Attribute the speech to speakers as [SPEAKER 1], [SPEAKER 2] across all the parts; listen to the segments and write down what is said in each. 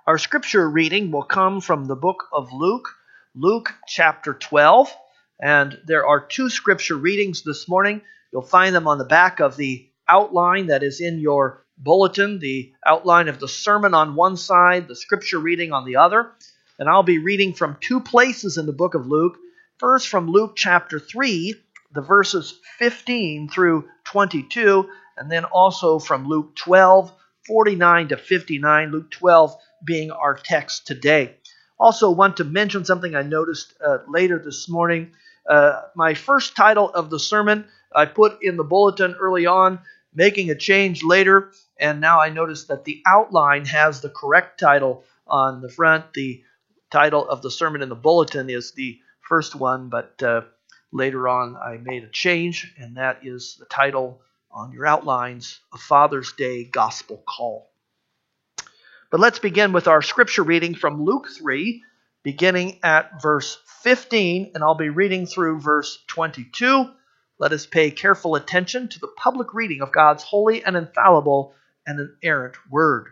[SPEAKER 1] Our scripture reading will come from the book of Luke, Luke chapter 12. And there are two scripture readings this morning. You'll find them on the back of the outline that is in your bulletin, the outline of the sermon on one side, the scripture reading on the other. And I'll be reading from two places in the book of Luke. First from Luke chapter 3, the verses 15 through 22, and then also from Luke 12, 49 to 59, Luke 12 being our text today. Also want to mention something I noticed later this morning. My first title of the sermon I put in the bulletin early on, making a change later, and now I notice that the outline has the correct title on the front. The title of the sermon in the bulletin is the first one, but later on I made a change, and that is the title on your outlines, A Father's Day Gospel Call. But let's begin with our scripture reading from Luke 3, beginning at verse 15, and I'll be reading through verse 22. Let us pay careful attention to the public reading of God's holy and infallible and inerrant word.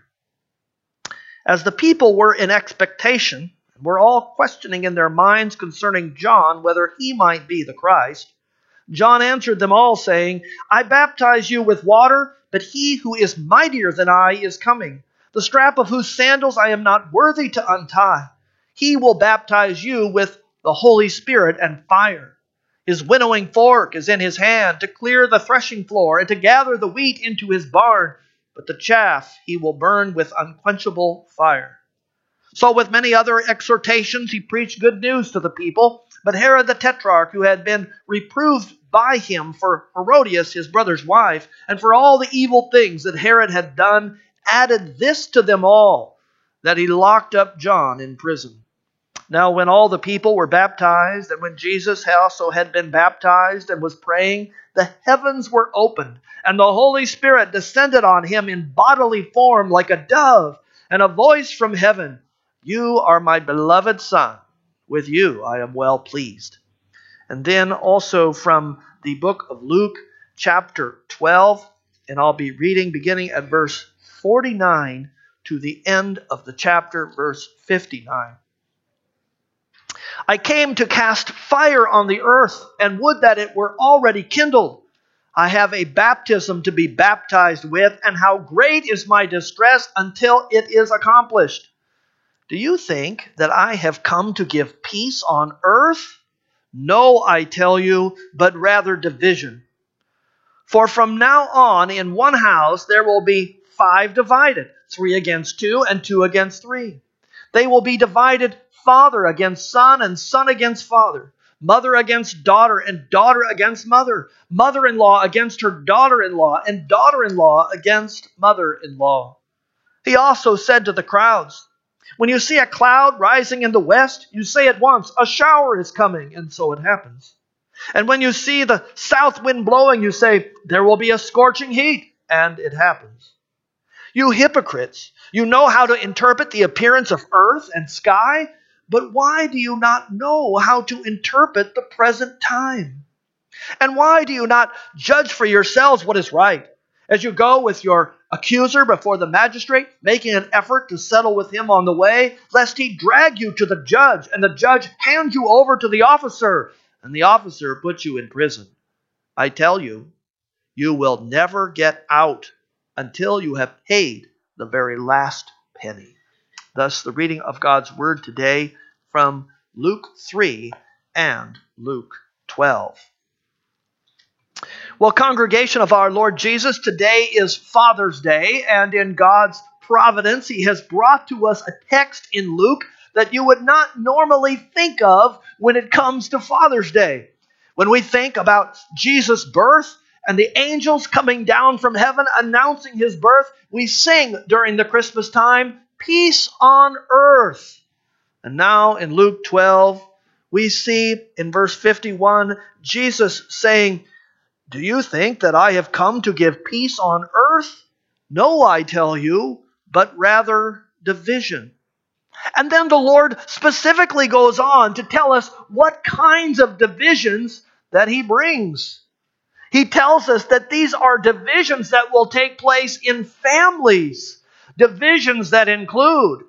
[SPEAKER 1] As the people were in expectation, and were all questioning in their minds concerning John whether he might be the Christ, John answered them all, saying, I baptize you with water, but he who is mightier than I is coming, the strap of whose sandals I am not worthy to untie. He will baptize you with the Holy Spirit and fire. His winnowing fork is in his hand to clear the threshing floor and to gather the wheat into his barn, but the chaff he will burn with unquenchable fire. So with many other exhortations he preached good news to the people. But Herod the Tetrarch, who had been reproved by him for Herodias, his brother's wife, and for all the evil things that Herod had done, added this to them all, that he locked up John in prison. Now when all the people were baptized, and when Jesus also had been baptized and was praying, the heavens were opened, and the Holy Spirit descended on him in bodily form like a dove, and a voice from heaven, You are my beloved Son. With you I am well pleased. And then also from the book of Luke, chapter 12, and I'll be reading beginning at verse 49 to the end of the chapter, verse 59. I came to cast fire on the earth, and would that it were already kindled. I have a baptism to be baptized with, and how great is my distress until it is accomplished. Do you think that I have come to give peace on earth? No, I tell you, but rather division. For from now on in one house there will be 5 divided, 3 against 2 and 2 against 3. They will be divided, father against son and son against father, mother against daughter and daughter against mother, mother-in-law against her daughter-in-law, and daughter-in-law against mother-in-law. He also said to the crowds, When you see a cloud rising in the west, you say at once, A shower is coming, and so it happens. And when you see the south wind blowing, you say, There will be a scorching heat, and it happens. You hypocrites, you know how to interpret the appearance of earth and sky, but why do you not know how to interpret the present time? And why do you not judge for yourselves what is right? As you go with your accuser before the magistrate, making an effort to settle with him on the way, lest he drag you to the judge, and the judge hand you over to the officer, and the officer puts you in prison. I tell you, you will never get out until you have paid the very last penny. Thus the reading of God's word today from Luke 3 and Luke 12. Well, congregation of our Lord Jesus, today is Father's Day, and in God's providence, He has brought to us a text in Luke that you would not normally think of when it comes to Father's Day. When we think about Jesus' birth and the angels coming down from heaven announcing His birth, we sing during the Christmas time, Peace on earth. And now in Luke 12, we see in verse 51, Jesus saying, Do you think that I have come to give peace on earth? No, I tell you, but rather division. And then the Lord specifically goes on to tell us what kinds of divisions that He brings. He tells us that these are divisions that will take place in families. Divisions that include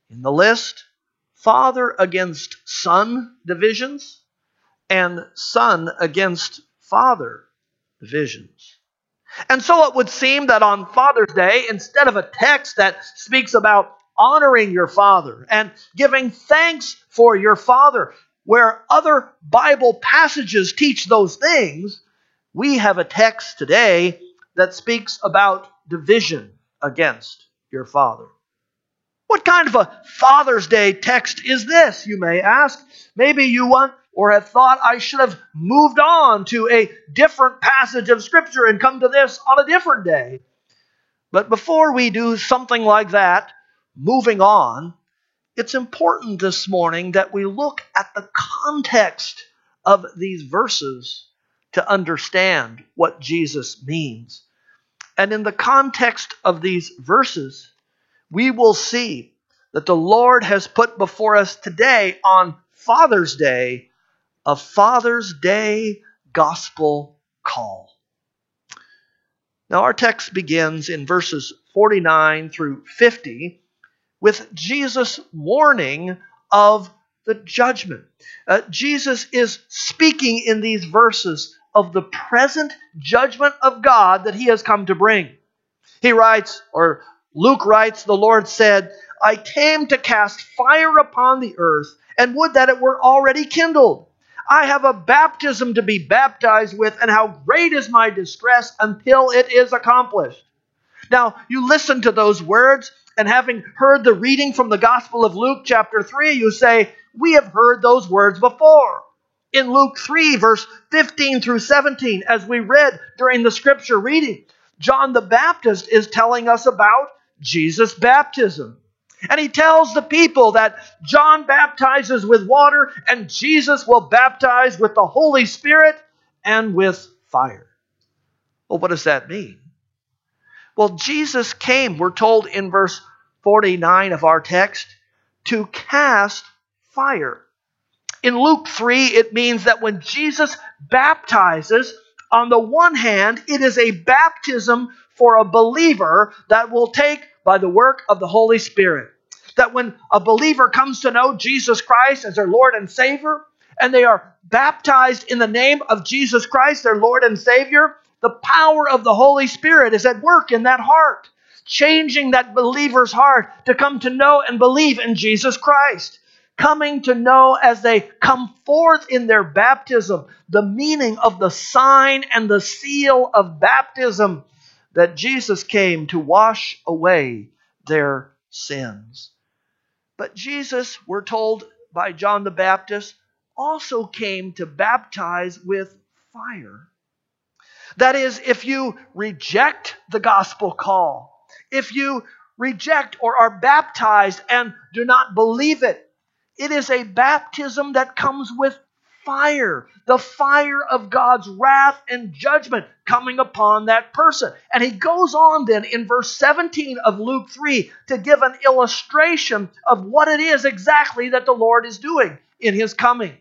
[SPEAKER 1] In the list, father against son divisions and son against father divisions. And so it would seem that on Father's Day, instead of a text that speaks about honoring your father and giving thanks for your father, where other Bible passages teach those things, we have a text today that speaks about division against your father. What kind of a Father's Day text is this, you may ask? Maybe you want or have thought I should have moved on to a different passage of Scripture and come to this on a different day. But before we do something like that, moving on, it's important this morning that we look at the context of these verses to understand what Jesus means. And in the context of these verses, we will see that the Lord has put before us today on Father's Day a Father's Day gospel call. Now our text begins in verses 49 through 50 with Jesus' warning of the judgment. Jesus is speaking in these verses of the present judgment of God that he has come to bring. He writes, or Luke writes, the Lord said, I came to cast fire upon the earth, and would that it were already kindled. I have a baptism to be baptized with, and how great is my distress until it is accomplished. Now, you listen to those words, and having heard the reading from the Gospel of Luke chapter 3, you say, we have heard those words before. In Luke 3, verse 15 through 17, as we read during the Scripture reading, John the Baptist is telling us about Jesus' baptism. And he tells the people that John baptizes with water and Jesus will baptize with the Holy Spirit and with fire. Well, what does that mean? Well, Jesus came, we're told in verse 49 of our text, to cast fire. In Luke 3, it means that when Jesus baptizes, on the one hand, it is a baptism for a believer that will take by the work of the Holy Spirit. That when a believer comes to know Jesus Christ as their Lord and Savior, and they are baptized in the name of Jesus Christ, their Lord and Savior, the power of the Holy Spirit is at work in that heart, changing that believer's heart to come to know and believe in Jesus Christ. Coming to know as they come forth in their baptism the meaning of the sign and the seal of baptism, that Jesus came to wash away their sins. But Jesus, we're told by John the Baptist, also came to baptize with fire. That is, if you reject the gospel call, if you reject or are baptized and do not believe it, it is a baptism that comes with fire, the fire of God's wrath and judgment coming upon that person. And he goes on then in verse 17 of Luke 3 to give an illustration of what it is exactly that the Lord is doing in his coming.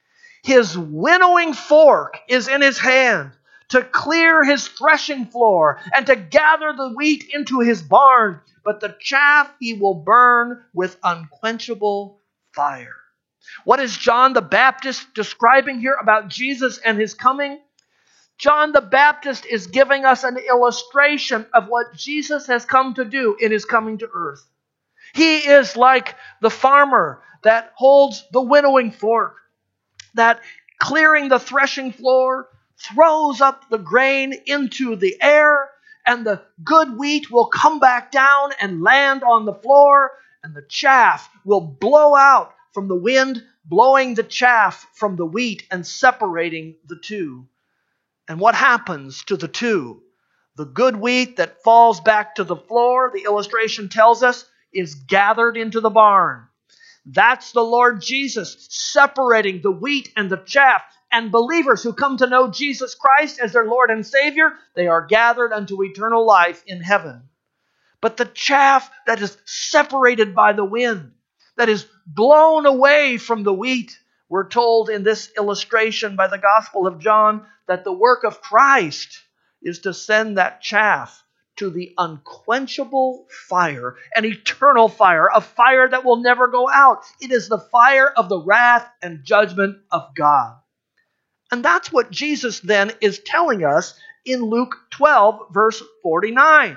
[SPEAKER 1] His winnowing fork is in his hand to clear his threshing floor and to gather the wheat into his barn, but the chaff he will burn with unquenchable fire. What is John the Baptist describing here about Jesus and his coming? John the Baptist is giving us an illustration of what Jesus has come to do in his coming to earth. He is like the farmer that holds the winnowing fork, that clearing the threshing floor, throws up the grain into the air, and the good wheat will come back down and land on the floor, and the chaff will blow out from the wind, blowing the chaff from the wheat and separating the two. And what happens to the two? The good wheat that falls back to the floor, the illustration tells us, is gathered into the barn. That's the Lord Jesus separating the wheat and the chaff. And believers who come to know Jesus Christ as their Lord and Savior, they are gathered unto eternal life in heaven. But the chaff that is separated by the wind, that is blown away from the wheat, we're told in this illustration by the Gospel of John that the work of Christ is to send that chaff to the unquenchable fire, an eternal fire, a fire that will never go out. It is the fire of the wrath and judgment of God. And that's what Jesus then is telling us in Luke 12, verse 49.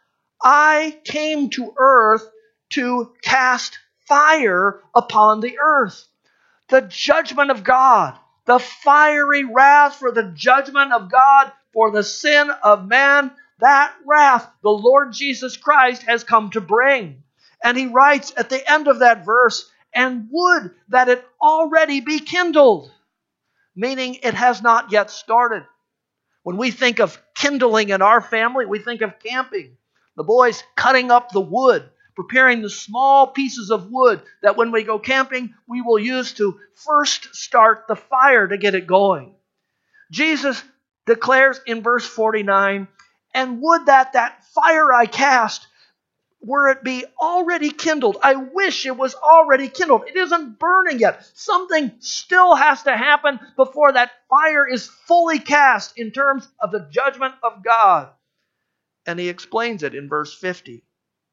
[SPEAKER 1] I came to earth to cast fire upon the earth. The judgment of God, the fiery wrath for the judgment of God for the sin of man, that wrath the Lord Jesus Christ has come to bring. And he writes at the end of that verse, and would that it already be kindled, meaning it has not yet started. When we think of kindling in our family, we think of camping. The boys cutting up the wood, preparing the small pieces of wood that when we go camping, we will use to first start the fire to get it going. Jesus declares in verse 49, and would that fire I cast, were it be already kindled. I wish it was already kindled. It isn't burning yet. Something still has to happen before that fire is fully cast in terms of the judgment of God. And he explains it in verse 50.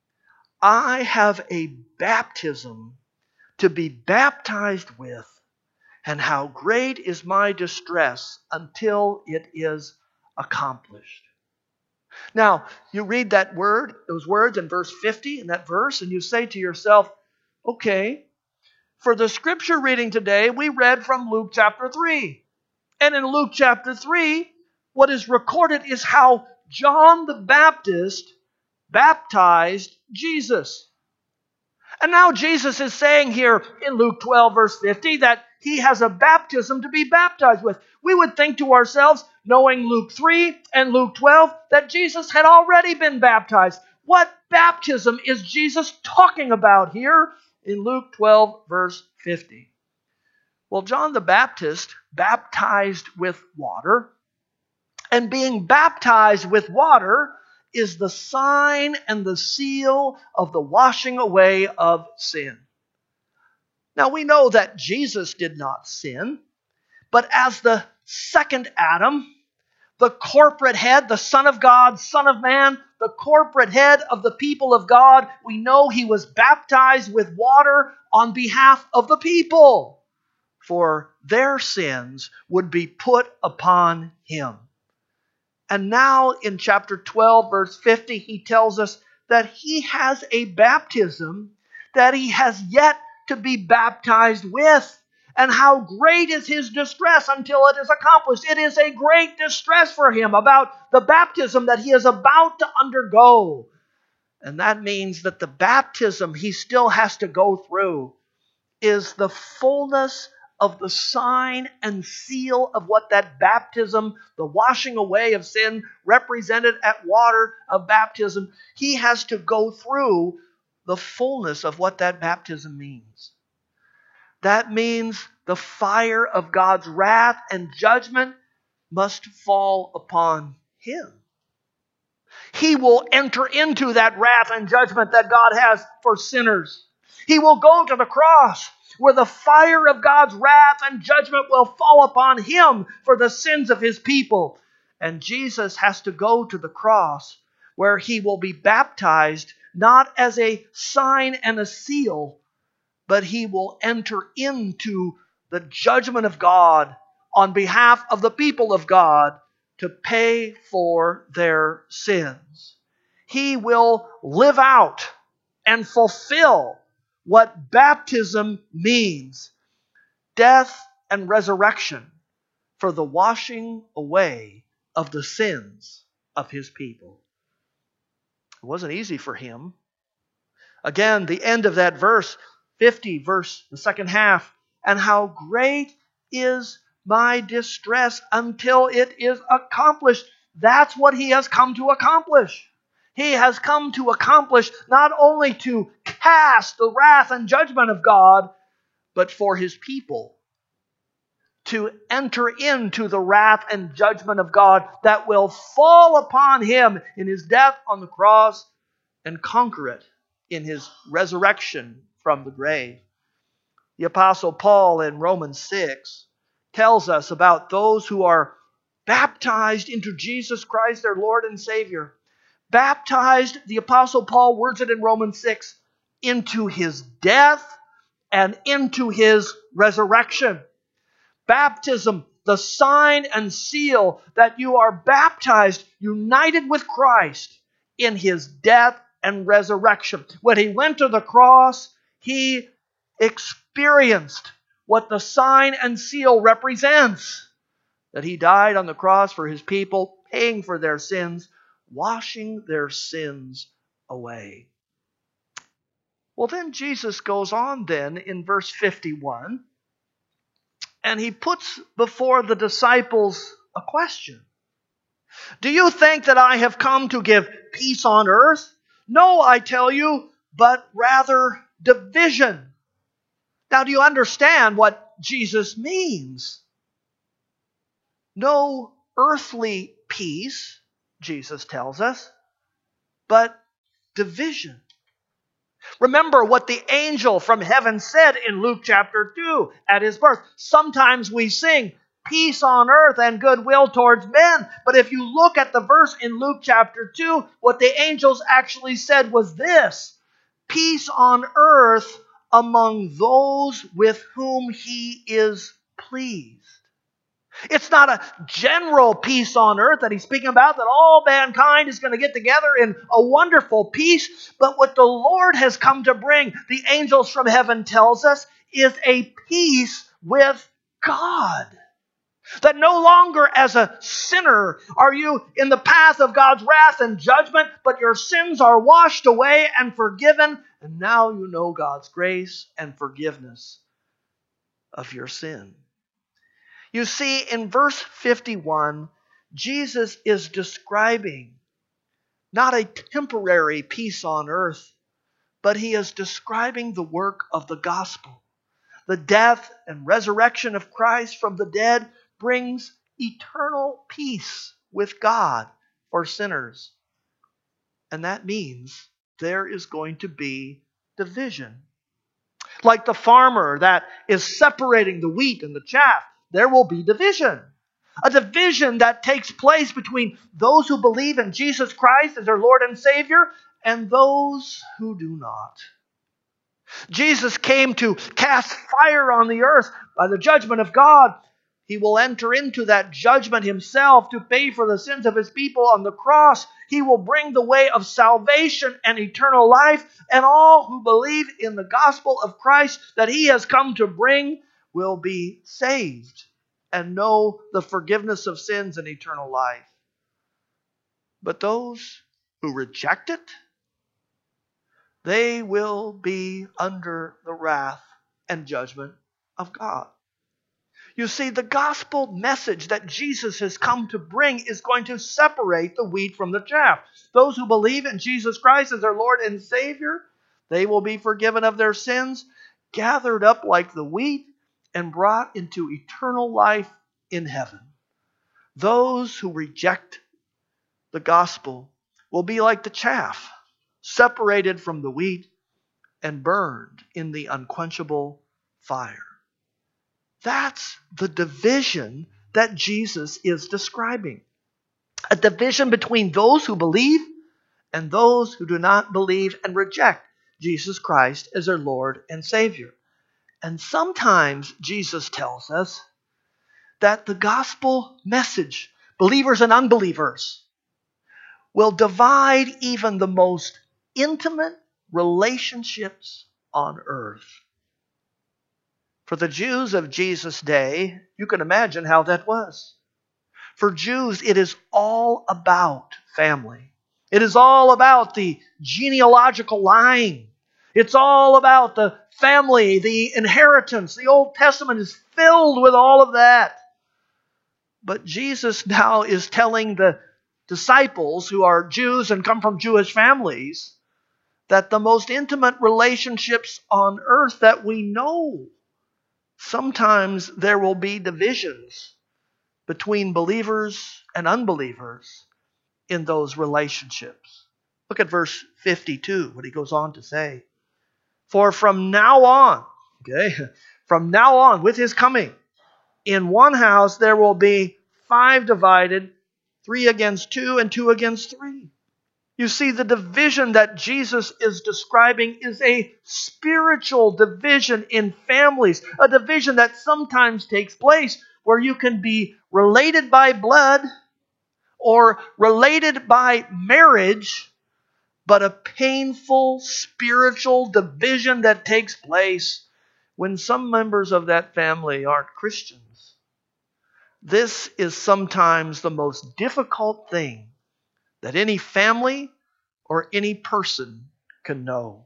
[SPEAKER 1] I have a baptism to be baptized with, and how great is my distress until it is accomplished. Now, you read those words in verse 50 in that verse, and you say to yourself, okay, for the scripture reading today, we read from Luke chapter 3. And in Luke chapter 3, what is recorded is how John the Baptist baptized Jesus. And now Jesus is saying here in Luke 12, verse 50, that he has a baptism to be baptized with. We would think to ourselves, knowing Luke 3 and Luke 12, that Jesus had already been baptized. What baptism is Jesus talking about here in Luke 12, verse 50? Well, John the Baptist baptized with water, and being baptized with water is the sign and the seal of the washing away of sin. Now we know that Jesus did not sin, but as the second Adam, the corporate head, the Son of God, Son of Man, the corporate head of the people of God, we know he was baptized with water on behalf of the people, for their sins would be put upon him. And now in chapter 12, verse 50, he tells us that he has a baptism that he has yet to be baptized with. And how great is his distress until it is accomplished. It is a great distress for him about the baptism that he is about to undergo. And that means that the baptism he still has to go through is the fullness of the sign and seal of what that baptism, the washing away of sin represented at water of baptism. He has to go through the fullness of what that baptism means. That means the fire of God's wrath and judgment must fall upon him. He will enter into that wrath and judgment that God has for sinners. He will go to the cross where the fire of God's wrath and judgment will fall upon him for the sins of his people. And Jesus has to go to the cross where he will be baptized not as a sign and a seal, but he will enter into the judgment of God on behalf of the people of God to pay for their sins. He will live out and fulfill what baptism means: death and resurrection for the washing away of the sins of his people. It wasn't easy for him. Again, the end of that verse, 50, the second half, and how great is my distress until it is accomplished. That's what he has come to accomplish. He has come to accomplish not only to cast the wrath and judgment of God, but for his people to enter into the wrath and judgment of God that will fall upon him in his death on the cross and conquer it in his resurrection from the grave. The Apostle Paul in Romans 6 tells us about those who are baptized into Jesus Christ, their Lord and Savior. baptized, the Apostle Paul words it in Romans 6, into his death and into his resurrection. Baptism, the sign and seal that you are baptized, united with Christ in his death and resurrection. When he went to the cross, he experienced what the sign and seal represents. That he died on the cross for his people, paying for their sins, washing their sins away. Well, then Jesus goes on then in verse 51, and he puts before the disciples a question. Do you think that I have come to give peace on earth? No, I tell you, but rather division. Now, do you understand what Jesus means? No earthly peace, Jesus tells us, but division. Remember what the angel from heaven said in Luke chapter 2 at his birth. Sometimes we sing, peace on earth and goodwill towards men. But if you look at the verse in Luke chapter 2, what the angels actually said was this: peace on earth among those with whom he is pleased. It's not a general peace on earth that he's speaking about, that all mankind is going to get together in a wonderful peace. But what the Lord has come to bring, the angels from heaven tells us, is a peace with God. That no longer as a sinner are you in the path of God's wrath and judgment, but your sins are washed away and forgiven, and now you know God's grace and forgiveness of your sin. You see, in verse 51, Jesus is describing not a temporary peace on earth, but he is describing the work of the gospel. The death and resurrection of Christ from the dead brings eternal peace with God for sinners. And that means there is going to be division. Like the farmer that is separating the wheat and the chaff, there will be division. A division that takes place between those who believe in Jesus Christ as their Lord and Savior and those who do not. Jesus came to cast fire on the earth by the judgment of God. He will enter into that judgment himself to pay for the sins of his people on the cross. He will bring the way of salvation and eternal life, and all who believe in the gospel of Christ that he has come to bring will be saved and know the forgiveness of sins and eternal life. But those who reject it, they will be under the wrath and judgment of God. You see, the gospel message that Jesus has come to bring is going to separate the wheat from the chaff. Those who believe in Jesus Christ as their Lord and Savior, they will be forgiven of their sins, gathered up like the wheat, and brought into eternal life in heaven. Those who reject the gospel will be like the chaff, separated from the wheat and burned in the unquenchable fire. That's the division that Jesus is describing. A division between those who believe and those who do not believe and reject Jesus Christ as their Lord and Savior. And sometimes Jesus tells us that the gospel message, believers and unbelievers, will divide even the most intimate relationships on earth. For the Jews of Jesus' day, you can imagine how that was. For Jews, it is all about family. It is all about the genealogical line. It's all about the family, the inheritance. The Old Testament is filled with all of that. But Jesus now is telling the disciples who are Jews and come from Jewish families that the most intimate relationships on earth that we know, sometimes there will be divisions between believers and unbelievers in those relationships. Look at verse 52, what he goes on to say. For from now on, with his coming, in one house there will be 5 divided, 3 against 2, and 2 against 3. You see, the division that Jesus is describing is a spiritual division in families, a division that sometimes takes place where you can be related by blood or related by marriage, but a painful spiritual division that takes place when some members of that family aren't Christians. This is sometimes the most difficult thing that any family or any person can know.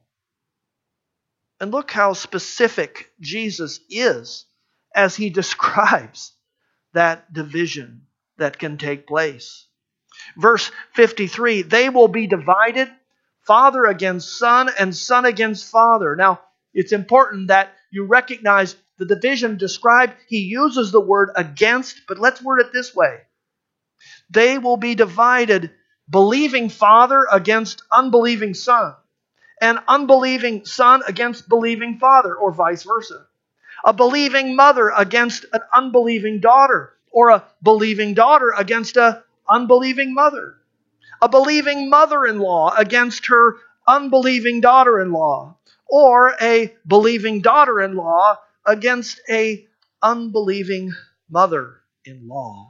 [SPEAKER 1] And look how specific Jesus is as he describes that division that can take place. Verse 53, they will be divided, father against son and son against father. Now, it's important that you recognize the division described. He uses the word against, but let's word it this way. They will be divided, believing father against unbelieving son, and unbelieving son against believing father, or vice versa. A believing mother against an unbelieving daughter, or a believing daughter against an unbelieving mother. A believing mother-in-law against her unbelieving daughter-in-law, or a believing daughter-in-law against an unbelieving mother-in-law.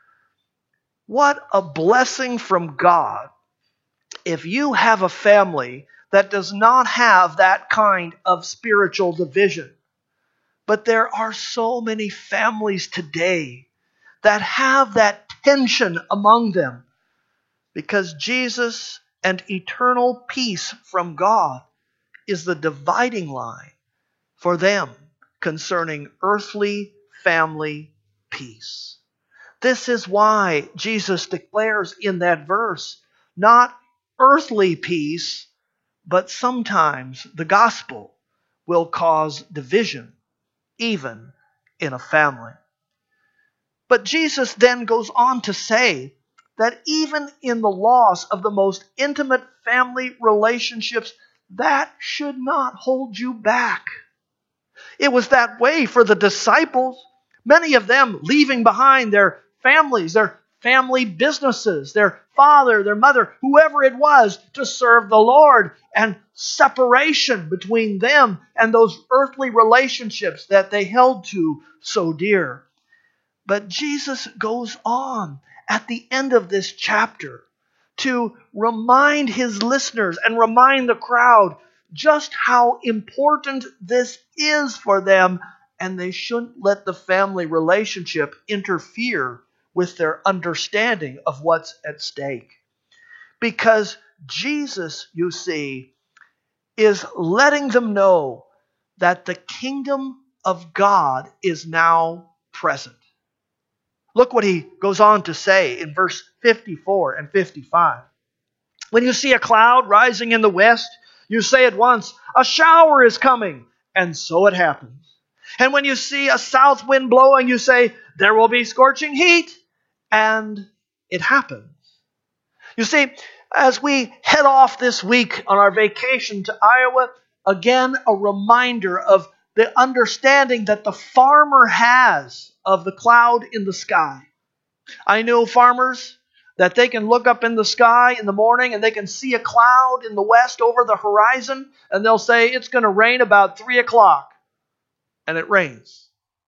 [SPEAKER 1] What a blessing from God if you have a family that does not have that kind of spiritual division. But there are so many families today that have that tension among them because Jesus and eternal peace from God is the dividing line for them concerning earthly family peace. This is why Jesus declares in that verse, not earthly peace, but sometimes the gospel will cause division, even in a family. But Jesus then goes on to say that even in the loss of the most intimate family relationships, that should not hold you back. It was that way for the disciples. Many of them leaving behind their families, their family businesses, their father, their mother, whoever it was, to serve the Lord, and separation between them and those earthly relationships that they held to so dear. But Jesus goes on at the end of this chapter to remind his listeners and remind the crowd just how important this is for them, and they shouldn't let the family relationship interfere with their understanding of what's at stake. Because Jesus, you see, is letting them know that the kingdom of God is now present. Look what he goes on to say in verse 54 and 55. When you see a cloud rising in the west, you say at once, a shower is coming, and so it happens. And when you see a south wind blowing, you say, there will be scorching heat, and it happens. You see, as we head off this week on our vacation to Iowa, again, a reminder of the understanding that the farmer has of the cloud in the sky. I know farmers that they can look up in the sky in the morning and they can see a cloud in the west over the horizon, and they'll say it's going to rain about 3 o'clock, and it rains.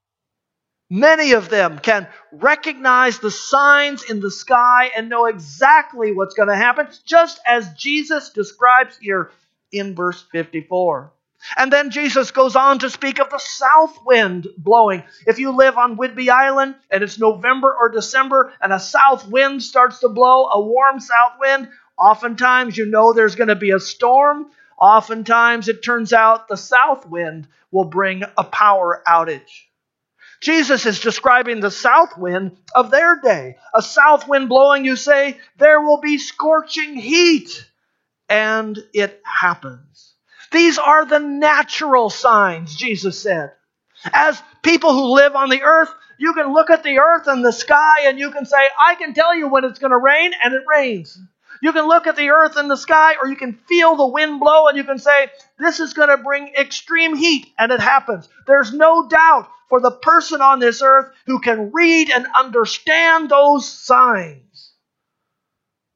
[SPEAKER 1] Many of them can recognize the signs in the sky and know exactly what's going to happen, just as Jesus describes here in verse 54. And then Jesus goes on to speak of the south wind blowing. If you live on Whidbey Island and it's November or December and a south wind starts to blow, a warm south wind, oftentimes you know there's going to be a storm. Oftentimes it turns out the south wind will bring a power outage. Jesus is describing the south wind of their day. A south wind blowing, you say, there will be scorching heat. And it happens. These are the natural signs, Jesus said. As people who live on the earth, you can look at the earth and the sky and you can say, I can tell you when it's going to rain, and it rains. You can look at the earth and the sky, or you can feel the wind blow and you can say, this is going to bring extreme heat, and it happens. There's no doubt for the person on this earth who can read and understand those signs.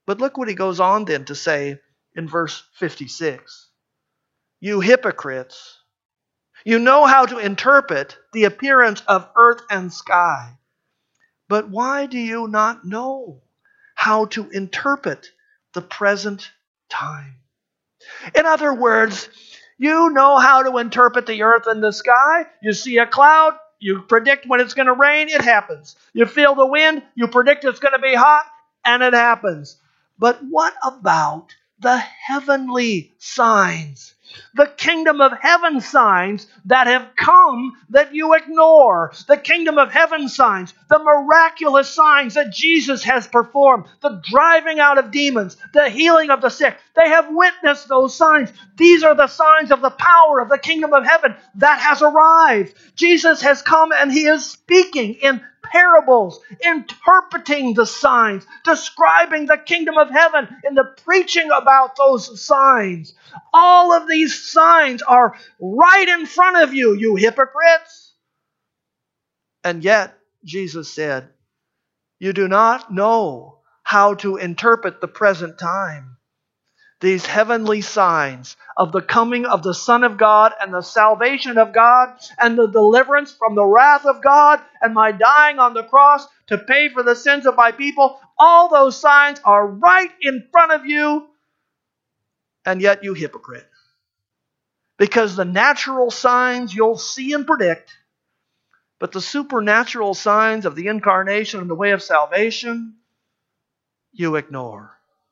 [SPEAKER 1] But look what he goes on then to say in verse 56. You hypocrites, you know how to interpret the appearance of earth and sky. But why do you not know how to interpret the present time? In other words, you know how to interpret the earth and the sky. You see a cloud, you predict when it's going to rain, it happens. You feel the wind, you predict it's going to be hot, and it happens. But what about the heavenly signs? The kingdom of heaven signs that have come that you ignore. The kingdom of heaven signs, the miraculous signs that Jesus has performed, the driving out of demons, the healing of the sick. They have witnessed those signs. These are the signs of the power of the kingdom of heaven that has arrived. Jesus has come and he is speaking in parables, interpreting the signs, describing the kingdom of heaven in the preaching about those signs. All of these signs are right in front of you, you hypocrites. And yet, Jesus said, you do not know how to interpret the present time. These heavenly signs of the coming of the Son of God and the salvation of God and the deliverance from the wrath of God and my dying on the cross to pay for the sins of my people, all those signs are right in front of you, and yet you hypocrite. Because the natural signs you'll see and predict, but the supernatural signs of the incarnation and the way of salvation, you ignore.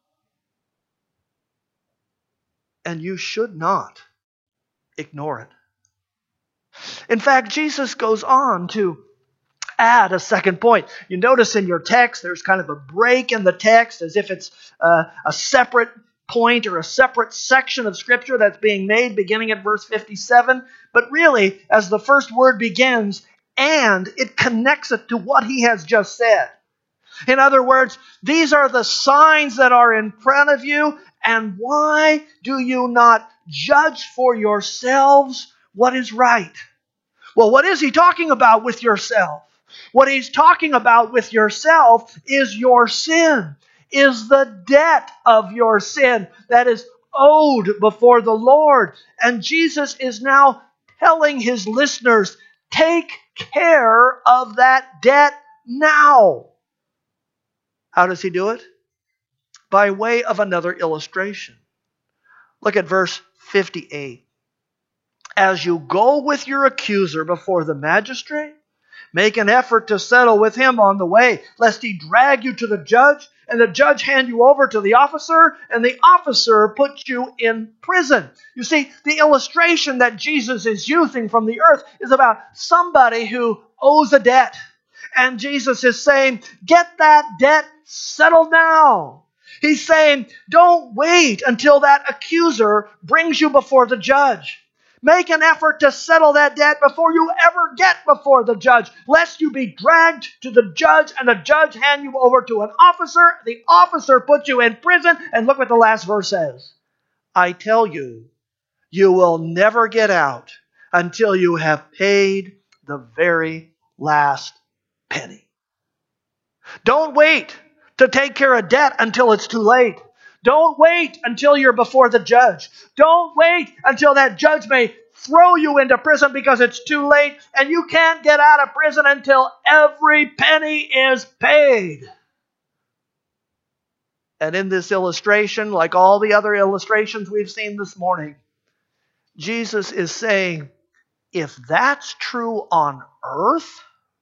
[SPEAKER 1] And you should not ignore it. In fact, Jesus goes on to add a second point. You notice in your text, there's kind of a break in the text as if it's a separate point or a separate section of Scripture that's being made beginning at verse 57. But really, as the first word begins, and it connects it to what he has just said. In other words, these are the signs that are in front of you, and why do you not judge for yourselves what is right? Well, what is he talking about with yourself? What he's talking about with yourself is your sin, is the debt of your sin that is owed before the Lord. And Jesus is now telling his listeners, take care of that debt now. How does he do it? By way of another illustration. Look at verse 58. As you go with your accuser before the magistrate, make an effort to settle with him on the way, lest he drag you to the judge, and the judge hand you over to the officer, and the officer put you in prison. You see, the illustration that Jesus is using from the earth is about somebody who owes a debt. And Jesus is saying, get that debt settled now. He's saying, don't wait until that accuser brings you before the judge. Make an effort to settle that debt before you ever get before the judge, lest you be dragged to the judge and the judge hand you over to an officer. The officer puts you in prison. And look what the last verse says. I tell you, you will never get out until you have paid the very last penny. Don't wait to take care of debt until it's too late. Don't wait until you're before the judge. Don't wait until that judge may throw you into prison because it's too late and you can't get out of prison until every penny is paid. And in this illustration, like all the other illustrations we've seen this morning, Jesus is saying, if that's true on earth,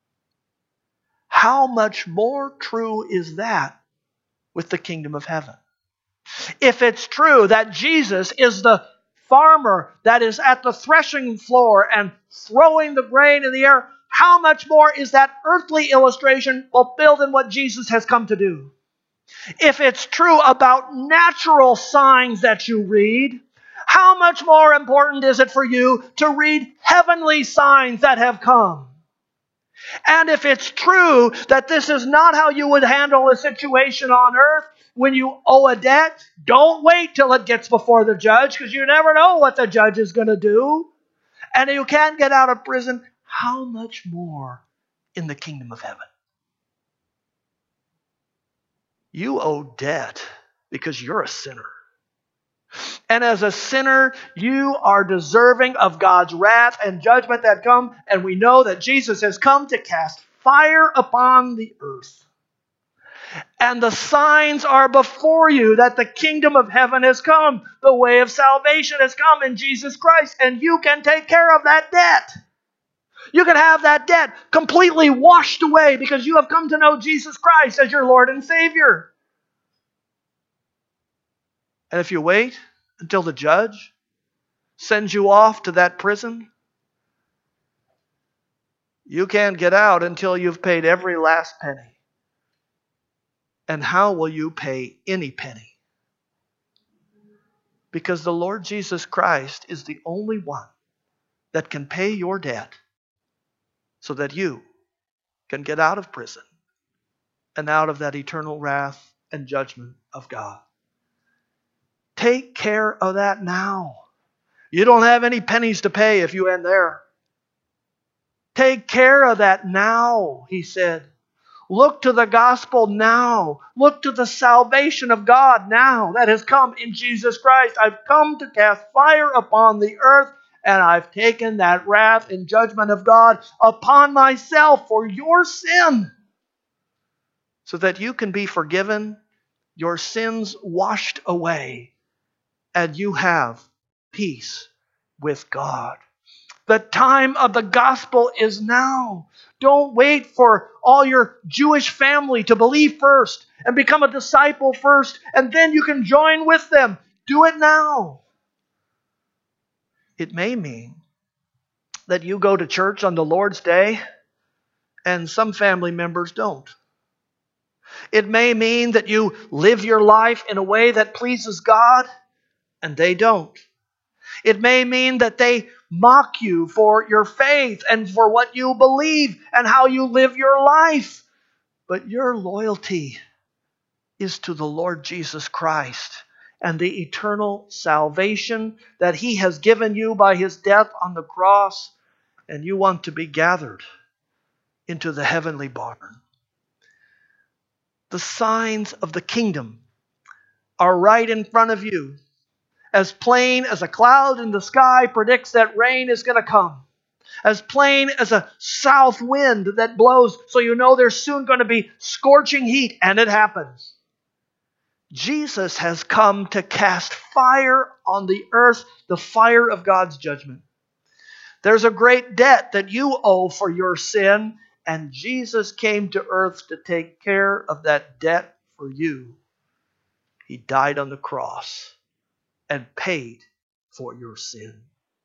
[SPEAKER 1] how much more true is that with the kingdom of heaven? If it's true that Jesus is the farmer that is at the threshing floor and throwing the grain in the air, how much more is that earthly illustration fulfilled in what Jesus has come to do? If it's true about natural signs that you read, how much more important is it for you to read heavenly signs that have come? And if it's true that this is not how you would handle a situation on earth, when you owe a debt, don't wait till it gets before the judge, because you never know what the judge is going to do. And you can't get out of prison. How much more in the kingdom of heaven? You owe debt because you're a sinner. And as a sinner, you are deserving of God's wrath and judgment that come. And we know that Jesus has come to cast fire upon the earth. And the signs are before you that the kingdom of heaven has come. The way of salvation has come in Jesus Christ. And you can take care of that debt. You can have that debt completely washed away because you have come to know Jesus Christ as your Lord and Savior. And if you wait until the judge sends you off to that prison, you can't get out until you've paid every last penny. And how will you pay any penny? Because the Lord Jesus Christ is the only one that can pay your debt so that you can get out of prison and out of that eternal wrath and judgment of God. Take care of that now. You don't have any pennies to pay if you end there. Take care of that now, he said. Look to the gospel now. Look to the salvation of God now that has come in Jesus Christ. I've come to cast fire upon the earth, and I've taken that wrath and judgment of God upon myself for your sin, so that you can be forgiven, your sins washed away, and you have peace with God. The time of the gospel is now. Don't wait for all your Jewish family to believe first and become a disciple first, and then you can join with them. Do it now. It may mean that you go to church on the Lord's Day and some family members don't. It may mean that you live your life in a way that pleases God and they don't. It may mean that they mock you for your faith and for what you believe and how you live your life. But your loyalty is to the Lord Jesus Christ and the eternal salvation that He has given you by His death on the cross. And you want to be gathered into the heavenly barn. The signs of the kingdom are right in front of you. As plain as a cloud in the sky predicts that rain is going to come. As plain as a south wind that blows so you know there's soon going to be scorching heat, and it happens. Jesus has come to cast fire on the earth, the fire of God's judgment. There's a great debt that you owe for your sin, and Jesus came to earth to take care of that debt for you. He died on the cross and paid for your sin.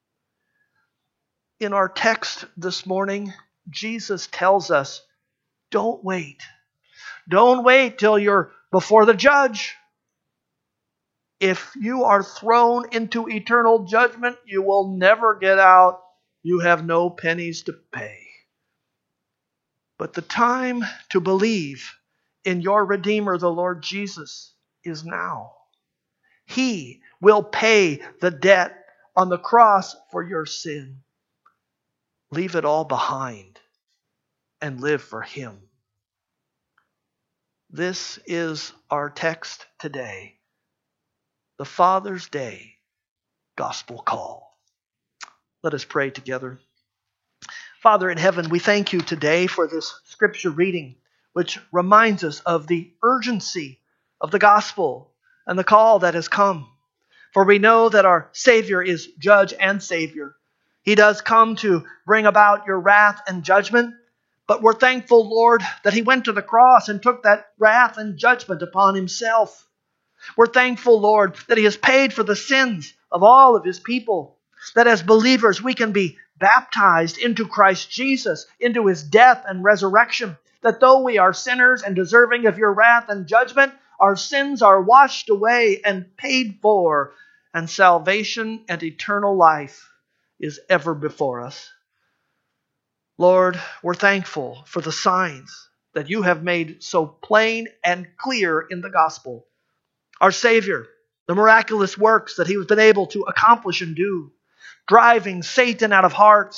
[SPEAKER 1] In our text this morning, Jesus tells us, don't wait. Don't wait till you're before the judge. If you are thrown into eternal judgment, you will never get out. You have no pennies to pay. But the time to believe in your Redeemer, the Lord Jesus, is now. He will pay the debt on the cross for your sin. Leave it all behind and live for Him. This is our text today. The Father's Day Gospel Call. Let us pray together. Father in heaven, we thank you today for this scripture reading, which reminds us of the urgency of the gospel and the call that has come. For we know that our Savior is judge and Savior. He does come to bring about your wrath and judgment, but we're thankful, Lord, that He went to the cross and took that wrath and judgment upon Himself. We're thankful, Lord, that He has paid for the sins of all of His people, that as believers we can be baptized into Christ Jesus, into His death and resurrection, that though we are sinners and deserving of your wrath and judgment, our sins are washed away and paid for, and salvation and eternal life is ever before us. Lord, we're thankful for the signs that you have made so plain and clear in the gospel. Our Savior, the miraculous works that He has been able to accomplish and do, driving Satan out of hearts,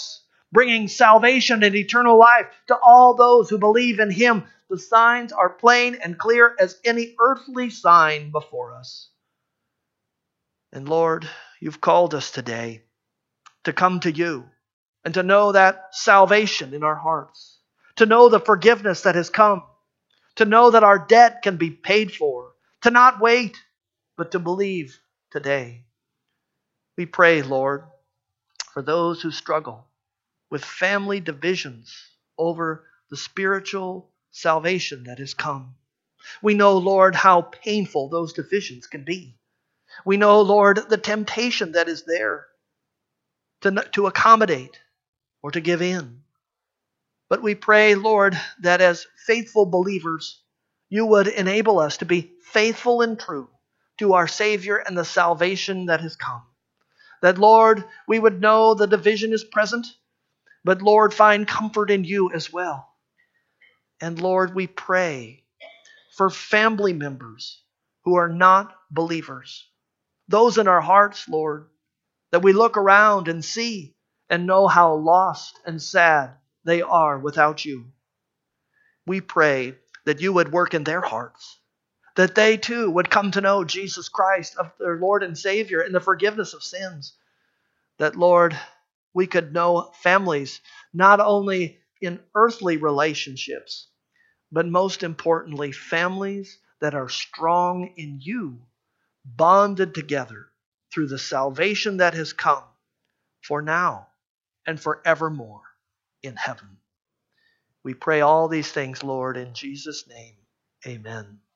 [SPEAKER 1] bringing salvation and eternal life to all those who believe in him. The signs are plain and clear as any earthly sign before us. And Lord, you've called us today to come to you and to know that salvation in our hearts, to know the forgiveness that has come, to know that our debt can be paid for, to not wait, but to believe today. We pray, Lord, for those who struggle with family divisions over the spiritual salvation that has come. We know, Lord, how painful those divisions can be. We know, Lord, the temptation that is there to accommodate or to give in. But we pray, Lord, that as faithful believers, you would enable us to be faithful and true to our Savior and the salvation that has come. That, Lord, we would know the division is present, but, Lord, find comfort in you as well. And, Lord, we pray for family members who are not believers. Those in our hearts, Lord, that we look around and see and know how lost and sad they are without you. We pray that you would work in their hearts, that they too would come to know Jesus Christ, of their Lord and Savior, and the forgiveness of sins. That, Lord, we could know families not only in earthly relationships, but most importantly, families that are strong in you, bonded together through the salvation that has come for now and forevermore in heaven. We pray all these things, Lord, in Jesus' name. Amen.